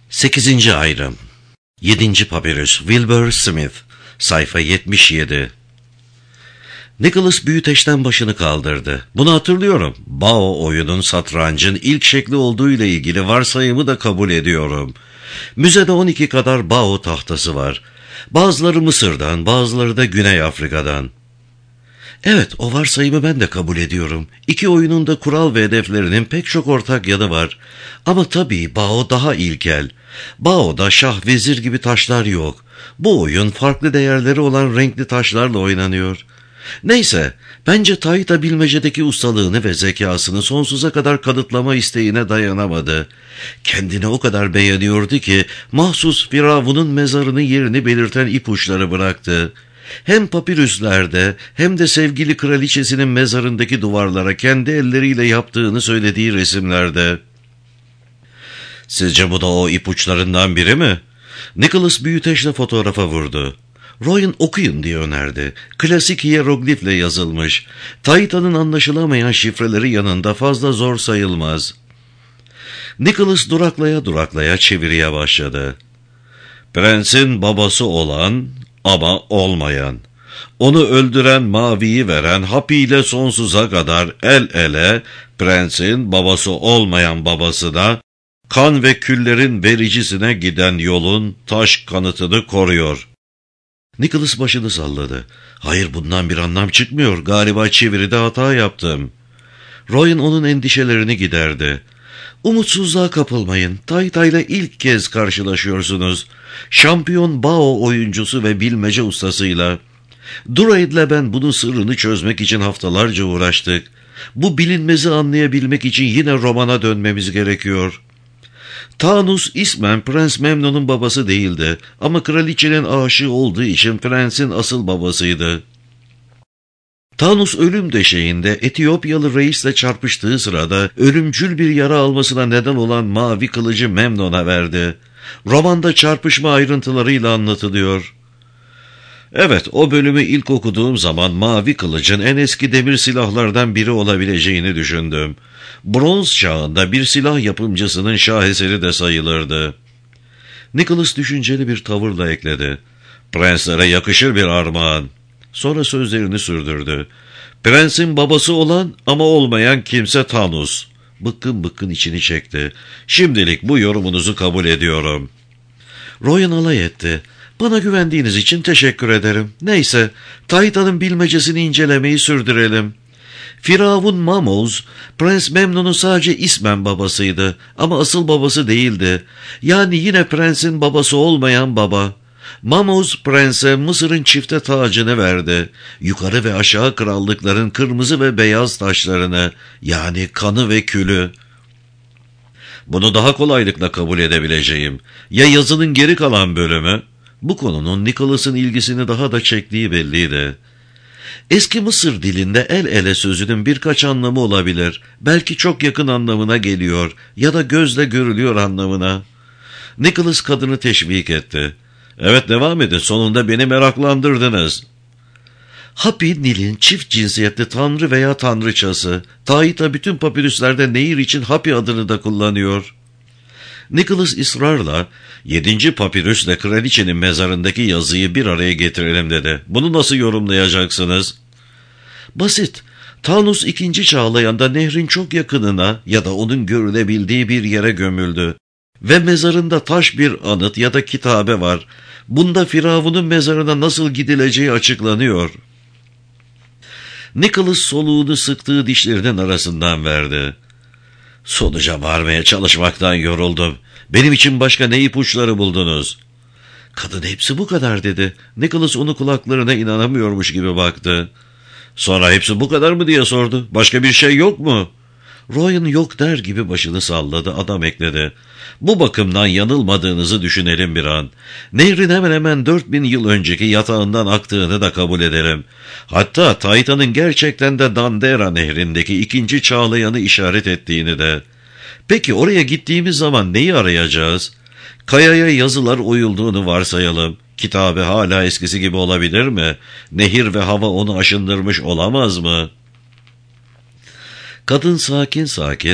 8. Ayrım 7. Papyrus Wilbur Smith Sayfa 77. Nicholas büyüteçten başını kaldırdı. Bunu hatırlıyorum. Bao oyunun satrancın ilk şekli olduğu ile ilgili varsayımı da kabul ediyorum. Müzede 12 kadar Bao tahtası var. Bazıları Mısır'dan, bazıları da Güney Afrika'dan. Evet, o varsayımı ben de kabul ediyorum. İki oyunun da kural ve hedeflerinin pek çok ortak yanı var. Ama tabii Bao daha ilkel. Bao'da şah, vezir gibi taşlar yok. Bu oyun farklı değerleri olan renkli taşlarla oynanıyor. Neyse, bence Taita bilmecedeki ustalığını ve zekasını sonsuza kadar kanıtlama isteğine dayanamadı. Kendini o kadar beğeniyordu ki mahsus Firavun'un mezarının yerini belirten ipuçları bıraktı. Hem papirüslerde hem de sevgili kraliçesinin mezarındaki duvarlara kendi elleriyle yaptığını söylediği resimlerde. Sizce bu da o ipuçlarından biri mi? Nicholas büyüteçle fotoğrafa vurdu. Roy'un okuyun diye önerdi. Klasik hieroglifle yazılmış. Taita'nın anlaşılamayan şifreleri yanında fazla zor sayılmaz. Nicholas duraklaya duraklaya çeviriye başladı. Prensin babası olan ama olmayan. Onu öldüren, maviyi veren, hapiyle sonsuza kadar el ele, prensin babası olmayan babasına, kan ve küllerin vericisine giden yolun taş kanıtını koruyor. Nicholas başını salladı. Hayır, bundan bir anlam çıkmıyor. Galiba çeviride hata yaptım. Roy'un onun endişelerini giderdi. Umutsuzluğa kapılmayın. Taita ile ilk kez karşılaşıyorsunuz. Şampiyon Bao oyuncusu ve bilmece ustasıyla. Druid'le ben bunun sırrını çözmek için haftalarca uğraştık. Bu bilinmezi anlayabilmek için yine romana dönmemiz gerekiyor. Tanus ismen Prens Memnon'un babası değildi ama kraliçenin aşığı olduğu için prensin asıl babasıydı. Tanus ölüm döşeğinde Etiyopyalı reisle çarpıştığı sırada ölümcül bir yara almasına neden olan mavi kılıcı Memnon'a verdi. Romanda çarpışma ayrıntılarıyla anlatılıyor. Evet, o bölümü ilk okuduğum zaman mavi kılıcın en eski demir silahlardan biri olabileceğini düşündüm. Bronz çağında bir silah yapımcısının şaheseri de sayılırdı. Nicholas düşünceli bir tavırla ekledi. Prenslere yakışır bir armağan. Sonra sözlerini sürdürdü. Prensin babası olan ama olmayan kimse Tanus. Bıkkın bıkkın içini çekti. Şimdilik bu yorumunuzu kabul ediyorum. Royan alay etti. Bana güvendiğiniz için teşekkür ederim. Neyse, Taita'nın bilmecesini incelemeyi sürdürelim. Firavun Mamoz, Prens Memnon'un sadece ismen babasıydı ama asıl babası değildi. Yani yine prensin babası olmayan baba. Mamoz prense Mısır'ın çifte tacını verdi. Yukarı ve aşağı krallıkların kırmızı ve beyaz taşlarını, yani kanı ve külü. Bunu daha kolaylıkla kabul edebileceğim. Ya yazının geri kalan bölümü? Bu konunun Nicholas'ın ilgisini daha da çektiği belliydi. Eski Mısır dilinde el ele sözünün birkaç anlamı olabilir. Belki çok yakın anlamına geliyor ya da gözle görülüyor anlamına. Nicholas kadını teşvik etti. Evet, devam edin, sonunda beni meraklandırdınız. Hapi, Nil'in çift cinsiyetli tanrı veya tanrıçası. Taita bütün papirüslerde nehir için Hapi adını da kullanıyor. Nicholas ısrarla 7. papirüsle kraliçenin mezarındaki yazıyı bir araya getirelim dedi. Bunu nasıl yorumlayacaksınız? Basit. Tanus 2. Çağlayan'da nehrin çok yakınına ya da onun görülebildiği bir yere gömüldü. Ve mezarında taş bir anıt ya da kitabe var. Bunda Firavun'un mezarına nasıl gidileceği açıklanıyor. Nicholas soluğunu sıktığı dişlerinin arasından verdi. Sonuca varmaya çalışmaktan yoruldum. Benim için başka ne ipuçları buldunuz? Kadın hepsi bu kadar dedi. Nicholas onu kulaklarına inanamıyormuş gibi baktı. Sonra hepsi bu kadar mı diye sordu. Başka bir şey yok mu? Royan yok der gibi başını salladı. Adam ekledi. Bu bakımdan yanılmadığınızı düşünelim bir an. Nehrin hemen hemen 4000 yıl önceki yatağından aktığını da kabul edelim. Hatta Taita'nın gerçekten de Dandera nehrindeki 2. Çağlayan'ı işaret ettiğini de. Peki oraya gittiğimiz zaman neyi arayacağız? Kayaya yazılar oyulduğunu varsayalım. Kitabe hala eskisi gibi olabilir mi? Nehir ve hava onu aşındırmış olamaz mı? Kadın sakin sakin,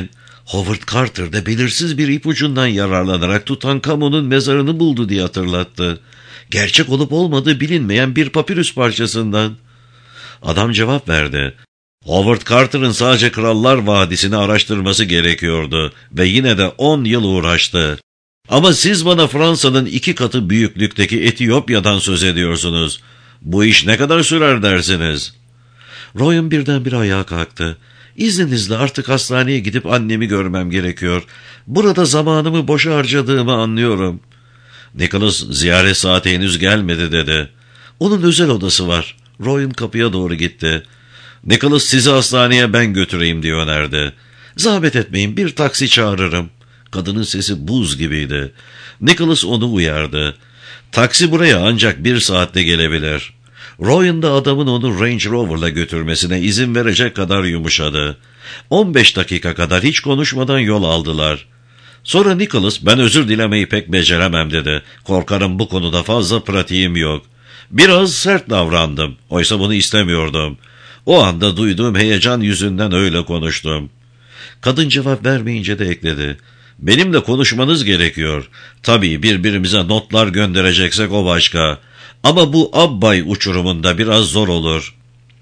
Howard Carter da belirsiz bir ipucundan yararlanarak Tutankamon'un mezarını buldu diye hatırlattı. Gerçek olup olmadığı bilinmeyen bir papirüs parçasından. Adam cevap verdi. Howard Carter'ın sadece Krallar Vadisi'ni araştırması gerekiyordu ve yine de 10 yıl uğraştı. Ama siz bana Fransa'nın 2 katı büyüklükteki Etiyopya'dan söz ediyorsunuz. Bu iş ne kadar sürer dersiniz? Royan birdenbire ayağa kalktı. İzninizle artık hastaneye gidip annemi görmem gerekiyor. Burada zamanımı boşa harcadığımı anlıyorum. Nicholas ziyaret saati henüz gelmedi dedi. Onun özel odası var. Royan kapıya doğru gitti. Nicholas sizi hastaneye ben götüreyim diye önerdi. Zahmet etmeyin, bir taksi çağırırım. Kadının sesi buz gibiydi. Nicholas onu uyardı. Taksi buraya ancak 1 saatte gelebilir. Royan da adamın onu Range Rover'la götürmesine izin verecek kadar yumuşadı. 15 dakika kadar hiç konuşmadan yol aldılar. Sonra Nicholas ben özür dilemeyi pek beceremem dedi. Korkarım bu konuda fazla pratiğim yok. Biraz sert davrandım. Oysa bunu istemiyordum. O anda duyduğum heyecan yüzünden öyle konuştum. Kadın cevap vermeyince de ekledi. Benimle konuşmanız gerekiyor. Tabii birbirimize notlar göndereceksek o başka. Ama bu Abbay uçurumunda biraz zor olur.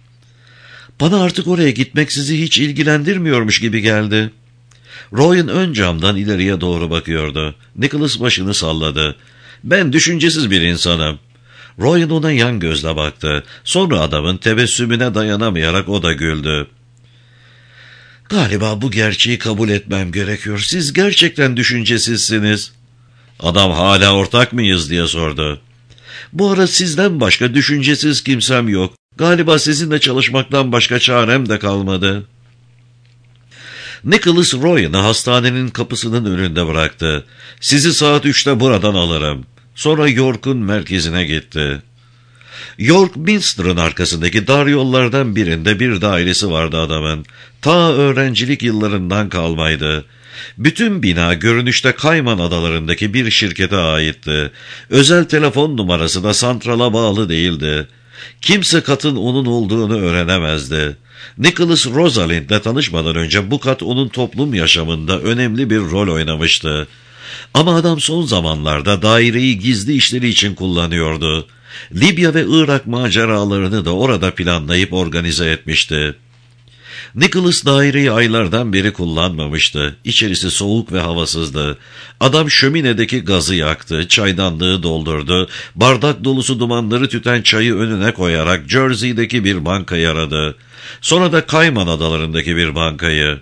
Bana artık oraya gitmek sizi hiç ilgilendirmiyormuş gibi geldi. Royan ön camdan ileriye doğru bakıyordu. Nicholas başını salladı. Ben düşüncesiz bir insanım. Royan ona yan gözle baktı. Sonra adamın tebessümüne dayanamayarak o da güldü. Galiba bu gerçeği kabul etmem gerekiyor. Siz gerçekten düşüncesizsiniz. Adam hala ortak mıyız diye sordu. Bu ara sizden başka düşüncesiz kimsem yok. Galiba sizinle çalışmaktan başka çarem de kalmadı. Nicholas Royan'ı hastanenin kapısının önünde bıraktı. Sizi saat 3'te buradan alırım. Sonra York'un merkezine gitti. York Minster'ın arkasındaki dar yollardan birinde bir dairesi vardı adamın. Ta öğrencilik yıllarından kalmaydı. Bütün bina görünüşte Kayman Adalarındaki bir şirkete aitti. Özel telefon numarası da santrala bağlı değildi. Kimse katın onun olduğunu öğrenemezdi. Nicholas Rosalind'le tanışmadan önce bu kat onun toplum yaşamında önemli bir rol oynamıştı. Ama adam son zamanlarda daireyi gizli işleri için kullanıyordu. Libya ve Irak maceralarını da orada planlayıp organize etmişti. Nicholas daireyi aylardan beri kullanmamıştı. İçerisi soğuk ve havasızdı. Adam şöminedeki gazı yaktı, çaydanlığı doldurdu, bardak dolusu dumanları tüten çayı önüne koyarak Jersey'deki bir bankayı aradı. Sonra da Kayman Adalarındaki bir bankayı.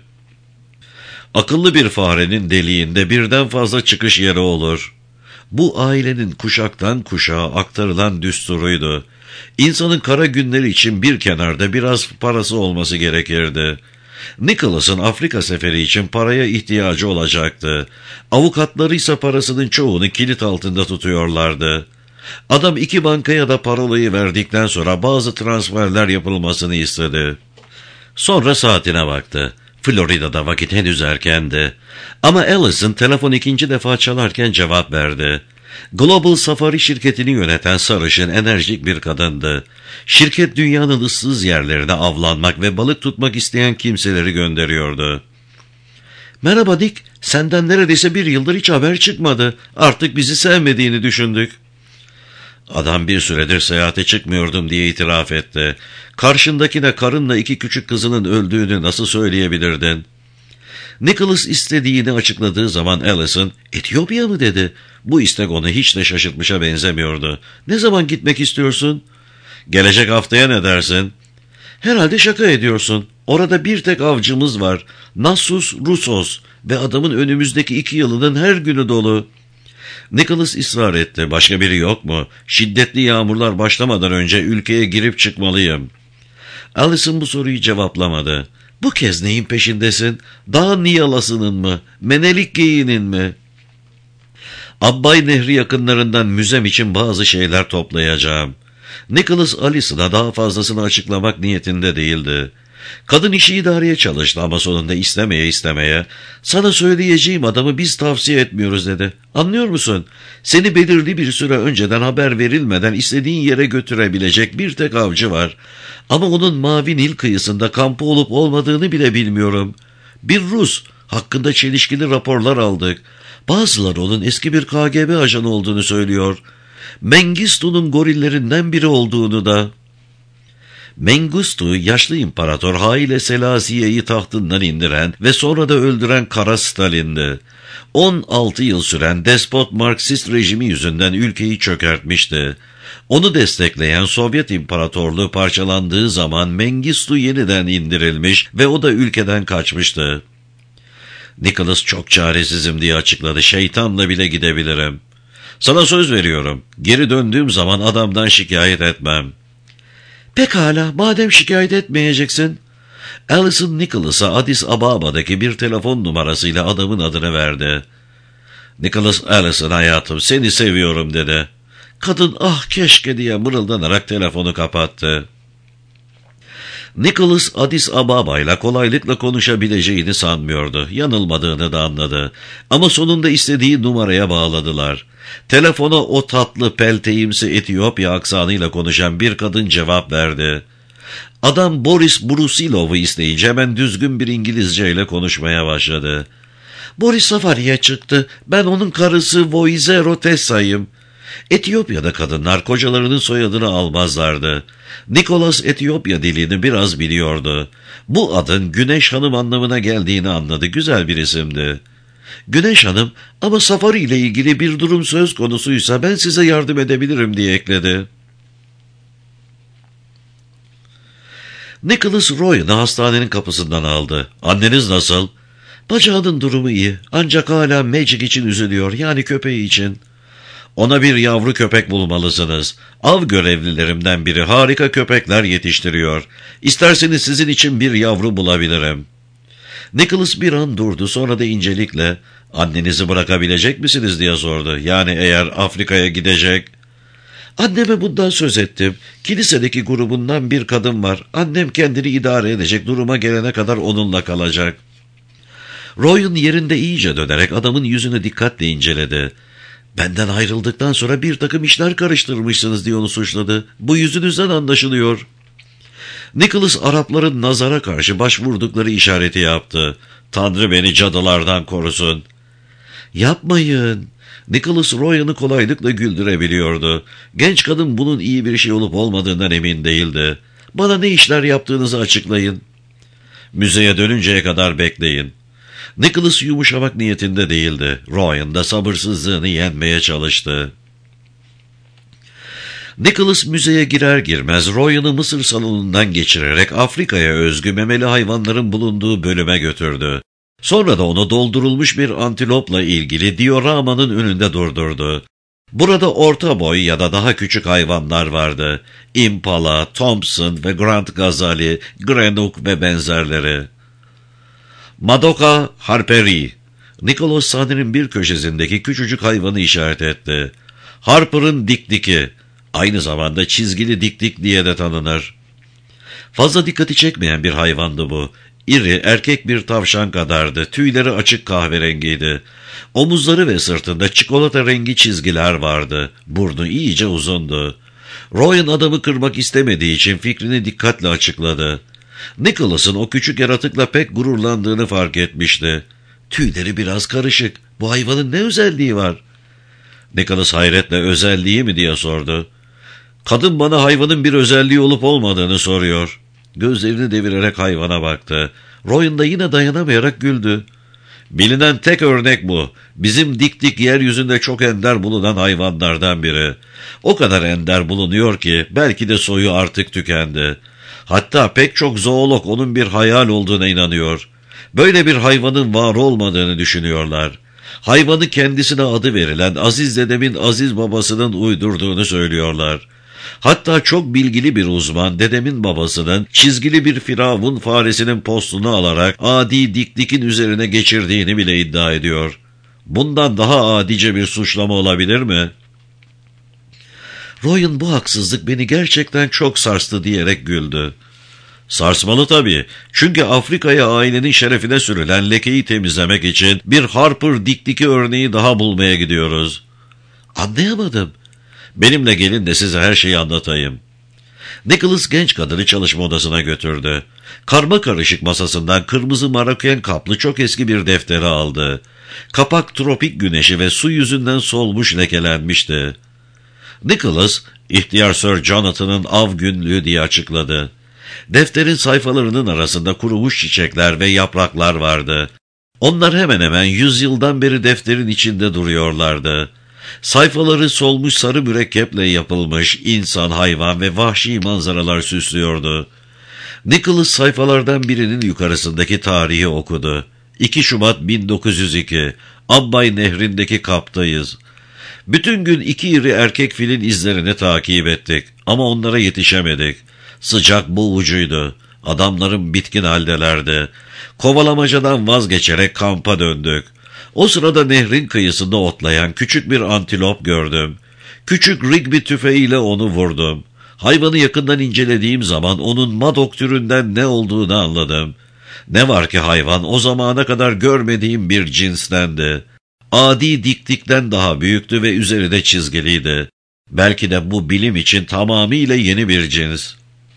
Akıllı bir farenin deliğinde birden fazla çıkış yeri olur. Bu ailenin kuşaktan kuşağa aktarılan düsturuydu. İnsanın kara günleri için bir kenarda biraz parası olması gerekirdi. Nicholas'ın Afrika seferi için paraya ihtiyacı olacaktı. Avukatları ise parasının çoğunu kilit altında tutuyorlardı. Adam 2 bankaya da parolayı verdikten sonra bazı transferler yapılmasını istedi. Sonra saatine baktı. Florida'da vakit henüz erkendi. Ama Allison telefon 2. defa çalarken cevap verdi. Global Safari şirketini yöneten sarışın, enerjik bir kadındı. Şirket dünyanın ıssız yerlerine avlanmak ve balık tutmak isteyen kimseleri gönderiyordu. Merhaba Dick, senden neredeyse 1 yıldır hiç haber çıkmadı. Artık bizi sevmediğini düşündük. Adam bir süredir seyahate çıkmıyordum diye itiraf etti. Karşındakine karınla 2 küçük kızının öldüğünü nasıl söyleyebilirdin? Nicholas istediğini açıkladığı zaman Allison, Etiyopya mı dedi. Bu istek onu hiç de şaşırtmışa benzemiyordu. Ne zaman gitmek istiyorsun? Gelecek haftaya ne dersin? Herhalde şaka ediyorsun. Orada bir tek avcımız var. Nassus Russos ve adamın önümüzdeki 2 yılının her günü dolu. Nicholas ısrar etti. Başka biri yok mu? Şiddetli yağmurlar başlamadan önce ülkeye girip çıkmalıyım. Allison bu soruyu cevaplamadı. Bu kez neyin peşindesin? Dağ Niyalası'nın mı? Menelik geyiğinin mi? Abbay Nehri yakınlarından müzem için bazı şeyler toplayacağım. Nicholas Alison'a daha fazlasını açıklamak niyetinde değildi. Kadın işi idareye çalıştı ama sonunda istemeye sana söyleyeceğim adamı biz tavsiye etmiyoruz dedi. Anlıyor musun? Seni belirli bir süre önceden haber verilmeden istediğin yere götürebilecek bir tek avcı var. Ama onun Mavi Nil kıyısında kampı olup olmadığını bile bilmiyorum. Bir Rus, Hakkında çelişkili raporlar aldık. Bazıları onun eski bir KGB ajanı olduğunu söylüyor. Mengistu'nun gorillerinden biri olduğunu da. Mengistu, yaşlı imparator Haile Selassiye'yi tahtından indiren ve sonra da öldüren Kara Stalin'di. 16 yıl süren despot Marksist rejimi yüzünden ülkeyi çökertmişti. Onu destekleyen Sovyet İmparatorluğu parçalandığı zaman Mengistu yeniden indirilmiş ve o da ülkeden kaçmıştı. Nicholas çok çaresizim diye açıkladı. Şeytanla bile gidebilirim. Sana söz veriyorum. Geri döndüğüm zaman adamdan şikayet etmem. Pekala, madem şikayet etmeyeceksin. Alison Nicholas'a Addis Ababa'daki bir telefon numarasıyla adamın adını verdi. Nicholas, Alison hayatım seni seviyorum dedi. Kadın ah keşke diye mırıldanarak telefonu kapattı. Nicholas Addis Ababa'yla kolaylıkla konuşabileceğini sanmıyordu. Yanılmadığını da anladı. Ama sonunda istediği numaraya bağladılar. Telefona o tatlı pelteğimsi Etiyopya aksanıyla konuşan bir kadın cevap verdi. Adam Boris Brusilov'u isteyince hemen düzgün bir İngilizceyle konuşmaya başladı. Boris safariye çıktı. Ben onun karısı Voizero Tessa'yım. Etiyopya'da kadınlar kocalarının soyadını almazlardı. Nicholas Etiyopya dilini biraz biliyordu. Bu adın Güneş Hanım anlamına geldiğini anladı. Güzel bir isimdi. Güneş Hanım, ama safari ile ilgili bir durum söz konusuysa ben size yardım edebilirim diye ekledi. Nicholas Royan'ı hastanenin kapısından aldı. Anneniz nasıl? Bacağının durumu iyi. Ancak hala Magic için üzülüyor. Yani köpeği için. Ona bir yavru köpek bulmalısınız. Av görevlilerimden biri harika köpekler yetiştiriyor. İsterseniz sizin için bir yavru bulabilirim. Nicholas bir an durdu, sonra da incelikle annenizi bırakabilecek misiniz diye sordu. Yani eğer Afrika'ya gidecek... Anneme bundan söz ettim. Kilisedeki grubundan bir kadın var. Annem kendini idare edecek, duruma gelene kadar onunla kalacak. Roy'un yerinde iyice dönerek adamın yüzünü dikkatle inceledi. Benden ayrıldıktan sonra bir takım işler karıştırmışsınız diye onu suçladı. Bu yüzünüzden anlaşılıyor. Nicholas Arapların nazara karşı başvurdukları işareti yaptı. Tanrı beni cadılardan korusun. Yapmayın. Nicholas Royan'ı kolaylıkla güldürebiliyordu. Genç kadın bunun iyi bir şey olup olmadığından emin değildi. Bana ne işler yaptığınızı açıklayın. Müzeye dönünceye kadar bekleyin. Nicholas yumuşamak niyetinde değildi. Royan da sabırsızlığını yenmeye çalıştı. Nicholas müzeye girer girmez Royan'ı Mısır salonundan geçirerek Afrika'ya özgü memeli hayvanların bulunduğu bölüme götürdü. Sonra da onu doldurulmuş bir antilopla ilgili dioramanın önünde durdurdu. Burada orta boy ya da daha küçük hayvanlar vardı. Impala, Thompson ve Grand Gazali, Grenouille ve benzerleri. Madoka Harperi. Nicholas sahnenin bir köşesindeki küçücük hayvanı işaret etti. Harper'ın dikdiki. Aynı zamanda çizgili dikdik diye de tanınır. Fazla dikkati çekmeyen bir hayvandı bu. İri, erkek bir tavşan kadardı. Tüyleri açık kahverengiydi. Omuzları ve sırtında çikolata rengi çizgiler vardı. Burnu iyice uzundu. Royan adamı kırmak istemediği için fikrini dikkatle açıkladı. Nicholas'ın o küçük yaratıkla pek gururlandığını fark etmişti. Tüyleri biraz karışık. Bu hayvanın ne özelliği var? Nicholas hayretle özelliği mi diye sordu. Kadın bana hayvanın bir özelliği olup olmadığını soruyor. Gözlerini devirerek hayvana baktı. Royan da yine dayanamayarak güldü. Bilinen tek örnek bu. Bizim dik yeryüzünde çok ender bulunan hayvanlardan biri. O kadar ender bulunuyor ki belki de soyu artık tükendi. Hatta pek çok zoolog onun bir hayal olduğuna inanıyor. Böyle bir hayvanın var olmadığını düşünüyorlar. Hayvanı kendisine adı verilen Aziz dedemin Aziz babasının uydurduğunu söylüyorlar. Hatta çok bilgili bir uzman dedemin babasının çizgili bir firavun faresinin postunu alarak adi dikdikin üzerine geçirdiğini bile iddia ediyor. Bundan daha adice bir suçlama olabilir mi? Royan bu haksızlık beni gerçekten çok sarstı diyerek güldü. Sarsmalı tabii. Çünkü Afrika'ya ailenin şerefine sürülen lekeyi temizlemek için bir Harper dikdiki örneği daha bulmaya gidiyoruz. Anlayamadım. Benimle gelin de size her şeyi anlatayım. Nicholas genç kadını çalışma odasına götürdü. Karma karışık masasından kırmızı maroken kaplı çok eski bir defteri aldı. Kapak tropik güneşi ve su yüzünden solmuş, lekelenmişti. Nicholas, ihtiyar Sir Jonathan'ın av günlüğü diye açıkladı. Defterin sayfalarının arasında kurumuş çiçekler ve yapraklar vardı. Onlar hemen hemen 100 yıldan beri defterin içinde duruyorlardı. Sayfaları solmuş sarı mürekkeple yapılmış insan, hayvan ve vahşi manzaralar süslüyordu. Nicholas sayfalardan birinin yukarısındaki tarihi okudu. 2 Şubat 1902, Abbay Nehri'ndeki kaptayız. Bütün gün 2 iri erkek filin izlerini takip ettik ama onlara yetişemedik. Sıcak boğucuydu. Adamlarım bitkin haldelerdi. Kovalamacadan vazgeçerek kampa döndük. O sırada nehrin kıyısında otlayan küçük bir antilop gördüm. Küçük Rigby tüfeğiyle onu vurdum. Hayvanı yakından incelediğim zaman onun Madoc türünden ne olduğunu anladım. Ne var ki hayvan o zamana kadar görmediğim bir cinstendi. Adi diktikten daha büyüktü ve üzeri de çizgiliydi. Belki de bu bilim için tamamıyla yeni bir cins.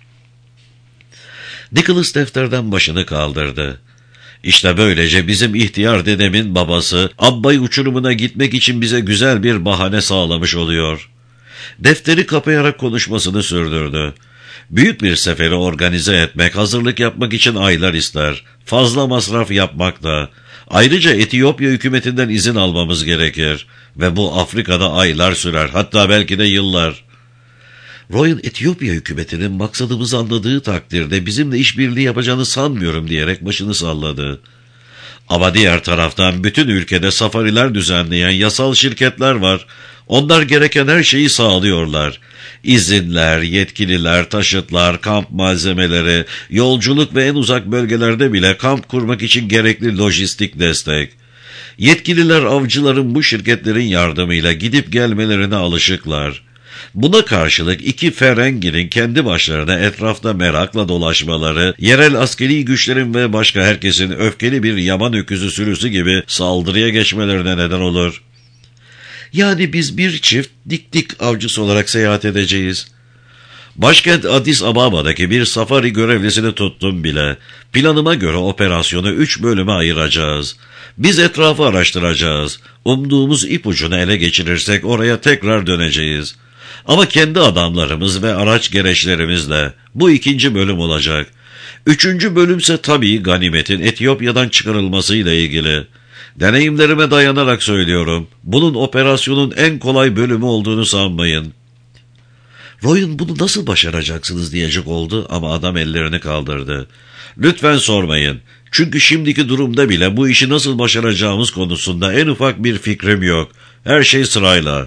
Nicholas defterden başını kaldırdı. İşte böylece bizim ihtiyar dedemin babası Abbay uçurumuna gitmek için bize güzel bir bahane sağlamış oluyor. Defteri kapayarak konuşmasını sürdürdü. Büyük bir seferi organize etmek, hazırlık yapmak için aylar ister. Fazla masraf yapmak da. Ayrıca Etiyopya hükümetinden izin almamız gerekir. Ve bu Afrika'da aylar sürer, hatta belki de yıllar. Roy'un Etiyopya hükümetinin maksadımızı anladığı takdirde bizimle işbirliği yapacağını sanmıyorum diyerek başını salladı. Ama diğer taraftan bütün ülkede safariler düzenleyen yasal şirketler var. Onlar gereken her şeyi sağlıyorlar. İzinler, yetkililer, taşıtlar, kamp malzemeleri, yolculuk ve en uzak bölgelerde bile kamp kurmak için gerekli lojistik destek. Yetkililer avcıların bu şirketlerin yardımıyla gidip gelmelerine alışıklar. Buna karşılık 2 Ferenginin kendi başlarına etrafta merakla dolaşmaları, yerel askeri güçlerin ve başka herkesin öfkeli bir yaban öküzü sürüsü gibi saldırıya geçmelerine neden olur. Yani biz bir çift dik avcısı olarak seyahat edeceğiz. Başkent Addis Ababa'daki bir safari görevlisini tuttum bile. Planıma göre operasyonu 3 bölüme ayıracağız. Biz etrafı araştıracağız. Umduğumuz ipucunu ele geçirirsek oraya tekrar döneceğiz. Ama kendi adamlarımız ve araç gereçlerimizle. Bu 2. bölüm olacak. 3. bölümse tabii ganimetin Etiyopya'dan çıkarılmasıyla ilgili. Deneyimlerime dayanarak söylüyorum. Bunun operasyonun en kolay bölümü olduğunu sanmayın. Roy'un bunu nasıl başaracaksınız diyecek oldu ama adam ellerini kaldırdı. Lütfen sormayın. Çünkü şimdiki durumda bile bu işi nasıl başaracağımız konusunda en ufak bir fikrim yok. Her şey sırayla.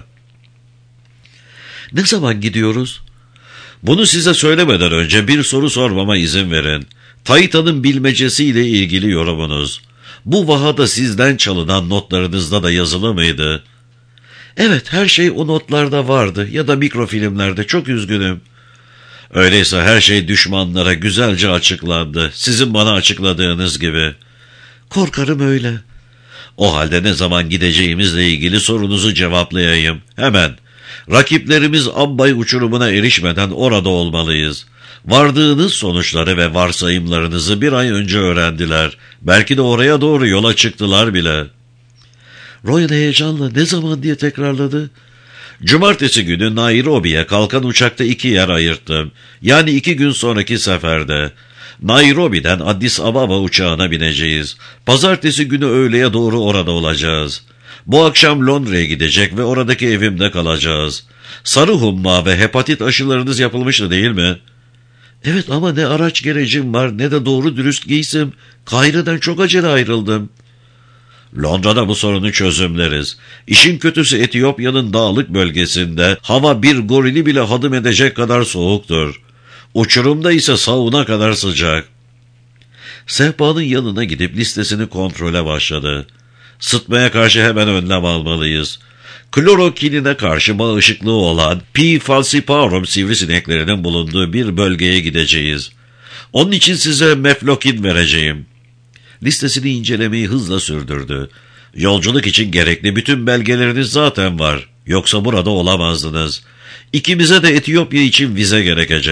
Ne zaman gidiyoruz? Bunu size söylemeden önce bir soru sormama izin verin. Taita'nın bilmecesiyle ilgili yorumunuz. Bu vahada sizden çalınan notlarınızda da yazılı mıydı? Evet, her şey o notlarda vardı ya da mikrofilmlerde, çok üzgünüm. Öyleyse her şey düşmanlara güzelce açıklandı. Sizin bana açıkladığınız gibi. Korkarım öyle. O halde ne zaman gideceğimizle ilgili sorunuzu cevaplayayım. Hemen. Rakiplerimiz Abbay uçurumuna erişmeden orada olmalıyız. Vardığınız sonuçları ve varsayımlarınızı bir ay önce öğrendiler. Belki de oraya doğru yola çıktılar bile. Roy heyecanla ne zaman diye tekrarladı. Cumartesi günü Nairobi'ye kalkan uçakta 2 yer ayırttım. Yani 2 gün sonraki seferde. Nairobi'den Addis Ababa uçağına bineceğiz. Pazartesi günü öğleye doğru orada olacağız. Bu akşam Londra'ya gidecek ve oradaki evimde kalacağız. Sarı humma ve hepatit aşılarınız yapılmıştı değil mi? Evet, ama ne araç gerecim var ne de doğru dürüst giysim. Kahire'den çok acele ayrıldım. Londra'da bu sorunu çözümleriz. İşin kötüsü Etiyopya'nın dağlık bölgesinde hava bir gorili bile hadım edecek kadar soğuktur. Uçurumda ise sauna kadar sıcak. Sehpanın yanına gidip listesini kontrole başladı. Sıtmaya karşı hemen önlem almalıyız. Klorokinine karşı bağışıklığı olan P. falciparum sivrisineklerinin bulunduğu bir bölgeye gideceğiz. Onun için size meflokin vereceğim. Listesini incelemeyi hızla sürdürdü. Yolculuk için gerekli bütün belgeleriniz zaten var. Yoksa burada olamazdınız. İkimize de Etiyopya için vize gerekecek.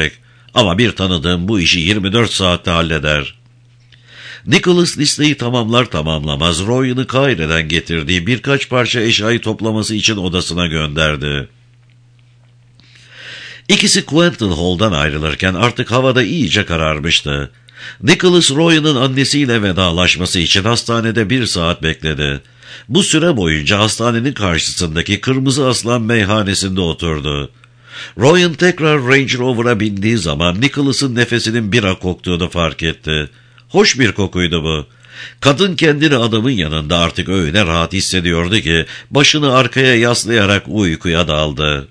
Ama bir tanıdığım bu işi 24 saatte halleder. Nicholas listeyi tamamlar tamamlamaz Royan'ı Kaire'den getirdiği birkaç parça eşyayı toplaması için odasına gönderdi. İkisi Quentin Hall'dan ayrılırken artık havada iyice kararmıştı. Nicholas Royan'ın annesiyle vedalaşması için hastanede 1 saat bekledi. Bu süre boyunca hastanenin karşısındaki Kırmızı Aslan meyhanesinde oturdu. Royan tekrar Range Rover'a bindiği zaman Nicholas'ın nefesinin bira koktuğunu fark etti. Hoş bir kokuydu bu. Kadın kendini adamın yanında artık öyle rahat hissediyordu ki başını arkaya yaslayarak uykuya daldı.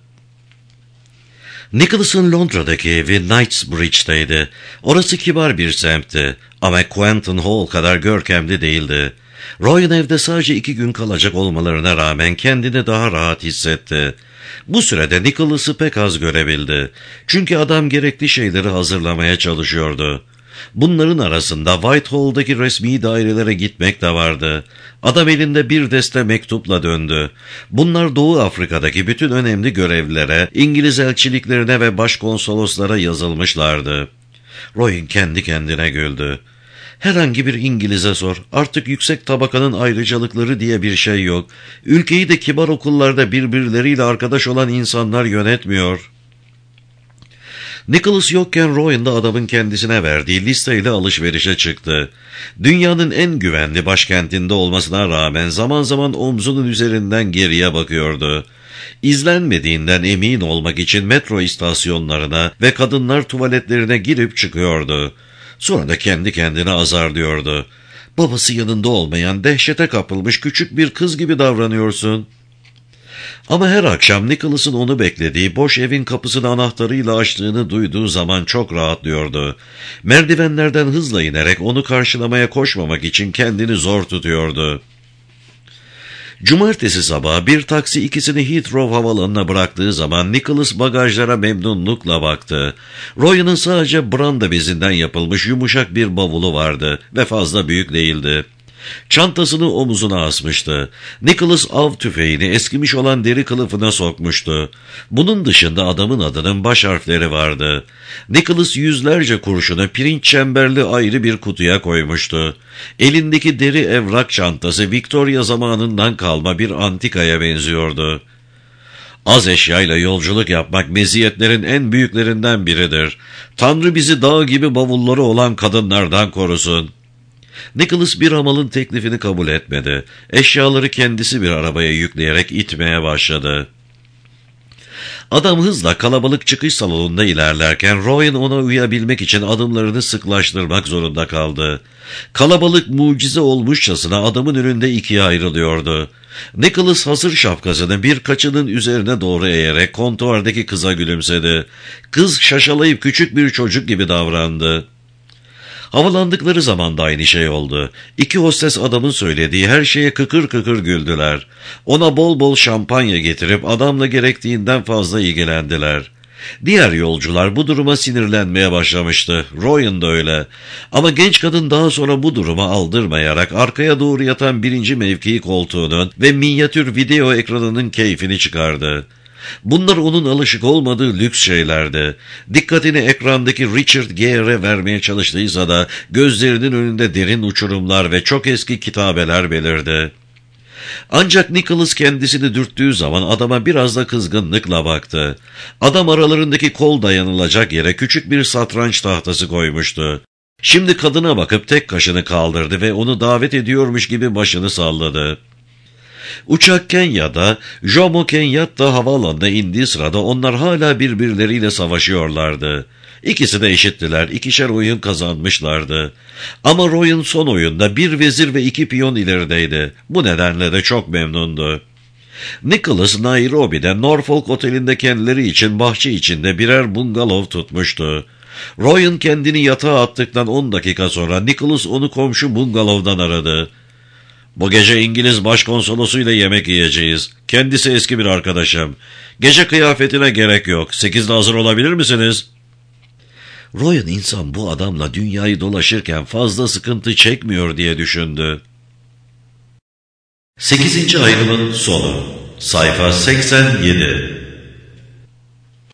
Nicholas'ın Londra'daki evi Knightsbridge'deydi. Orası kibar bir semtti ama Quentin Hall kadar görkemli değildi. Royan evde sadece 2 gün kalacak olmalarına rağmen kendini daha rahat hissetti. Bu sürede Nicholas'ı pek az görebildi. Çünkü adam gerekli şeyleri hazırlamaya çalışıyordu. Bunların arasında Whitehall'daki resmi dairelere gitmek de vardı. Adam elinde bir deste mektupla döndü. Bunlar Doğu Afrika'daki bütün önemli görevlilere, İngiliz elçiliklerine ve başkonsoloslara yazılmışlardı. Royan kendi kendine güldü. Herhangi bir İngiliz'e sor. Artık yüksek tabakanın ayrıcalıkları diye bir şey yok. Ülkeyi de kibar okullarda birbirleriyle arkadaş olan insanlar yönetmiyor. Nicholas yokken Royan da adamın kendisine verdiği listeyle alışverişe çıktı. Dünyanın en güvenli başkentinde olmasına rağmen zaman zaman omzunun üzerinden geriye bakıyordu. İzlenmediğinden emin olmak için metro istasyonlarına ve kadınlar tuvaletlerine girip çıkıyordu. Sonra da kendi kendine azarlıyordu. Babası yanında olmayan, dehşete kapılmış küçük bir kız gibi davranıyorsun. Ama her akşam Nicholas'ın onu beklediği boş evin kapısını anahtarıyla açtığını duyduğu zaman çok rahatlıyordu. Merdivenlerden hızla inerek onu karşılamaya koşmamak için kendini zor tutuyordu. Cumartesi sabahı bir taksi ikisini Heathrow havaalanına bıraktığı zaman Nicholas bagajlara memnunlukla baktı. Royan'ın sadece branda bezinden yapılmış yumuşak bir bavulu vardı ve fazla büyük değildi. Çantasını omuzuna asmıştı. Nicholas av tüfeğini eskimiş olan deri kılıfına sokmuştu. Bunun dışında adamın adının baş harfleri vardı. Nicholas yüzlerce kurşunu pirinç çemberli ayrı bir kutuya koymuştu. Elindeki deri evrak çantası Victoria zamanından kalma bir antikaya benziyordu. Az eşyayla yolculuk yapmak meziyetlerin en büyüklerinden biridir. Tanrı bizi dağ gibi bavulları olan kadınlardan korusun. Nicholas bir hamalın teklifini kabul etmedi. Eşyaları kendisi bir arabaya yükleyerek itmeye başladı. Adam hızla kalabalık çıkış salonunda ilerlerken Royan ona uyabilmek için adımlarını sıklaştırmak zorunda kaldı. Kalabalık mucize olmuşçasına adamın önünde ikiye ayrılıyordu. Nicholas hasır şapkasını birkaçının üzerine doğru eğerek kontuardaki kıza gülümsedi. Kız şaşalayıp küçük bir çocuk gibi davrandı. Havalandıkları zaman da aynı şey oldu. 2 hostes adamın söylediği her şeye kıkır kıkır güldüler. Ona bol bol şampanya getirip adamla gerektiğinden fazla ilgilendiler. Diğer yolcular bu duruma sinirlenmeye başlamıştı. Royan da öyle. Ama genç kadın daha sonra bu duruma aldırmayarak arkaya doğru yatan 1. mevki koltuğunun ve minyatür video ekranının keyfini çıkardı. Bunlar onun alışık olmadığı lüks şeylerdi. Dikkatini ekrandaki Richard Gere'e vermeye çalıştıysa da gözlerinin önünde derin uçurumlar ve çok eski kitabeler belirdi. Ancak Nicholas kendisini dürttüğü zaman adama biraz da kızgınlıkla baktı. Adam aralarındaki kol dayanılacak yere küçük bir satranç tahtası koymuştu. Şimdi kadına bakıp tek kaşını kaldırdı ve onu davet ediyormuş gibi başını salladı. Uçak Kenya'da, Jomo Kenyatta havaalanına indiği sırada onlar hala birbirleriyle savaşıyorlardı. İkisi de eşittiler, 2'şer oyun kazanmışlardı. Ama Royan son oyunda 1 vezir ve 2 piyon ilerideydi. Bu nedenle de çok memnundu. Nicholas, Nairobi'de Norfolk Oteli'nde kendileri için bahçe içinde birer bungalov tutmuştu. Royan kendini yatağa attıktan 10 dakika sonra Nicholas onu komşu bungalovdan aradı. "Bu gece İngiliz başkonsolosuyla yemek yiyeceğiz. Kendisi eski bir arkadaşım. Gece kıyafetine gerek yok. 8'de hazır olabilir misiniz?" Royan insan bu adamla dünyayı dolaşırken fazla sıkıntı çekmiyor diye düşündü. 8. ayrımın sonu. Sayfa 87.